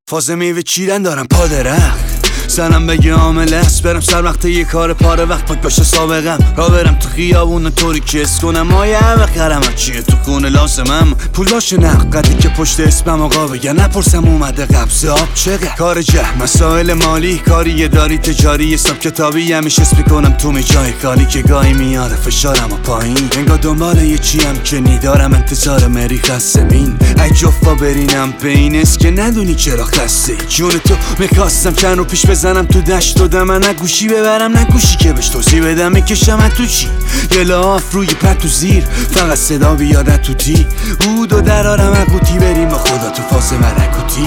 فاز میوه چیدن دارم پا درخت سرم بگه عامل است برم سر وقت یه کار پاره وقت پاک باشه سابقم را برم تو خیابون طوری که اس کنم مایه بخرم چیه تو خونه لازمم پول باشه نقدی که پشت اسمم آقا بگن نپرسم اومده قبض آب چقدر کار مسائل مالی کاری داری تجاری حساب کتابی همیشه اسم میکنم تو جای خالی که گاهی میاره فشارم و پایین انگار دنبال یه چیم که نیدارم انتظار مری قسمین ای جفا برینم به این است که ندونی چرا خسته جون تو میخواستم چند رو پیش بزنم تو دشت دادم من نه گوشی ببرم نه گوشی که بهش توضیح بدم میکشم تو چی یه لاف روی پتو زیر فقط صدا بیاد تو تی بودو درارم اقوتی بریم با خدا تو فاز مرکوتی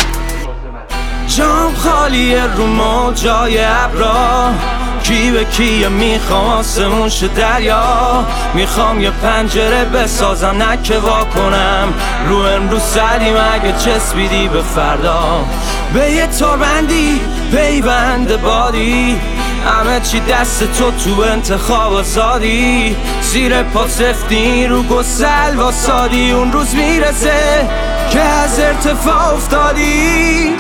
جام خالیه رو ما جای ابرا کی به کیه میخوام آسمون شه دریا میخوام یه پنجره بسازم نکه وا کنم رو امروز سریم اگه چسبیدی به فردا به یه تاربندی پیوند بادی همه چی دست تو انتخاب آزادی زیر پا سفتی رو گسل واسادی اون روز میرسه که از ارتفاع افتادی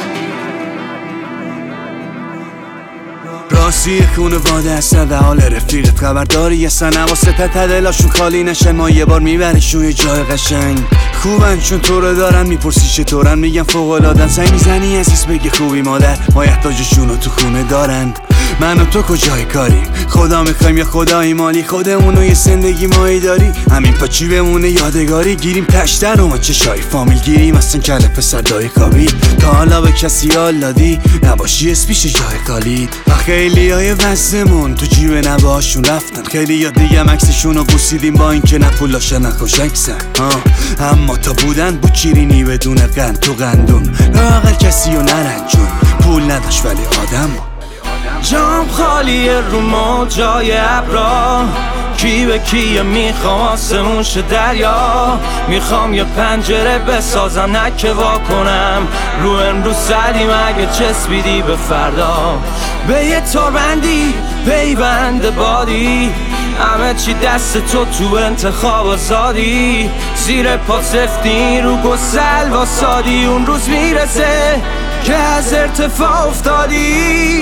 راستی خونواده هستن در حال رفیقت خبرداری هستن حواست دلاشون خالی نشن ما یه بار میبریشون یه جای قشنگ خوبن چون تو رو دارن میپرسی چطورن میگن فوق‌العاده‌ن سعی میزنی عزیز بگی خوبی مادر مایحتاجشون رو تو خونه دارن من و تو کجای کاریم خدا میخوایم یا خدایی مالی خودمونو یه زندگی مایی داری همین پاچی بمونه یادگاری گیریم تشتر و ما چشای فامیل گیریم اصلا کله پسر دای خوابی تا حالا به کسی حال دادی نباشی اسمیش جای خالید و خیلی های وزمون تو جیب نباشون رفتن خیلی ها دیگه مکسشون رو بوسیدیم با این که نه پولاشه نه خوشکسن اما تا بودن بود چیرینی بدون قند تو قندون لااقل کسی رو نرنجون پول نداشت ولی آدم جام خالیه رو ما جای ابرا کی به کیه میخوام آسمون شه دریا میخوام یه پنجره بسازم نکه وا کنم رو امروز سریم اگه چسبیدی به فردا به یه تاربندی پیوند بادی همه چی دست تو انتخاب آزادی زیر پا سفتی رو گسل واسادی اون روز میرسه که از ارتفاع افتادی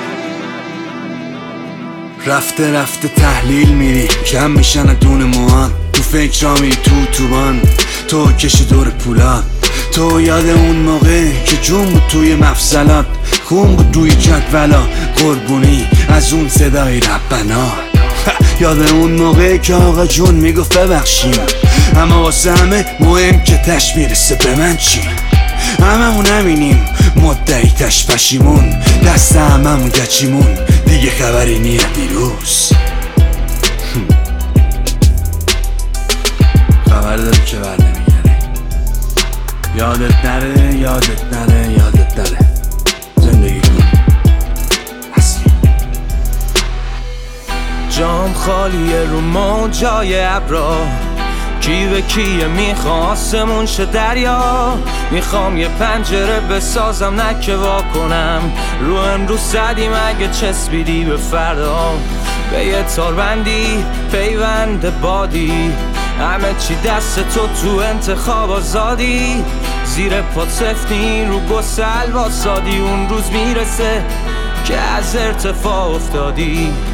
رفته رفته تحلیل میری کم میشن دون موان تو فکر را میری توبان تو کشی دور پولات تو یاد اون موقع که جون بود توی مفصلات خون بود روی جدولا قربونی از اون صدای ربنا یاد اون موقع که آقا جون میگفت ببخشیم اما واسه همه مهم که تش میرسه به من چی هممون همینیم مدعی تش پشیمون دست هممون گچیمون دیگه خبری نیه دیروز خبر داری که بر نمیگره یادت نره یادت نره یادت نره زندگی کن اصلی جام خالیه رو ما جای ابرا کی به کیه میخوام آسمون شه دریا میخوام یه پنجره بسازم نکه وا کنم رو امروز زدیم اگه چسبیدی به فردا به یه تاربندی پیوند بادی همه چی دست تو انتخاب آزادی زیر پا سفتی رو گسل واسادی اون روز میرسه که از ارتفاع افتادی